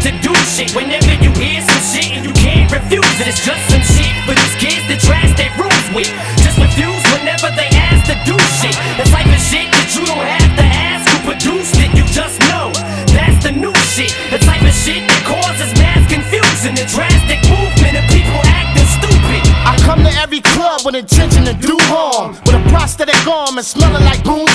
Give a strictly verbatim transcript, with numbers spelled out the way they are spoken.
to do shit. Whenever you hear some shit and you can't refuse it, it's just some shit for these kids that trash their rules with. Just refuse whenever they ask to do shit. The type of shit that you don't have to ask who produced it, you just know. That's the new shit. The type of shit that causes mass confusion, the drastic movement of people acting stupid. I come to every club with intention to do harm, with a prosthetic arm and smelling like Boone's